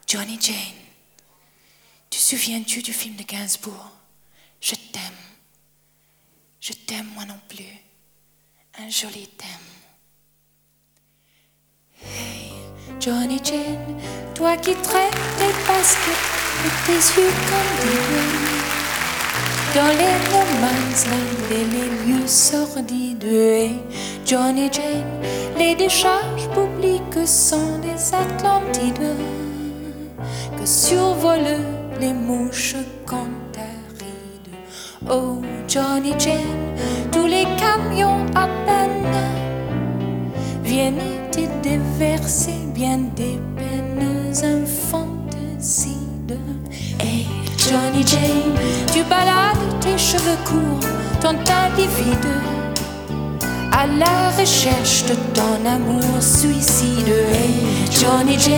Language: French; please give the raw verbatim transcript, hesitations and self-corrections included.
Johnny Jane, te souviens-tu du film de Gainsbourg? Je t'aime, je t'aime moi non plus, un joli thème. Hey, Johnny Jane, toi qui traînes tes baskets et tes yeux comme des bleus dans les no man's land et les lieux sordides. Hey, Johnny Jane, les décharges publiques sont des Atlantides que survolent les mouches cantharides. Oh Johnny Jane, tous les camions à peine viennent te déverser bien des peines infanticides. Hey Johnny Jane, tu balades tes cheveux courts, ton teint livide, à la recherche de ton amour suicide. Hey Johnny Jane,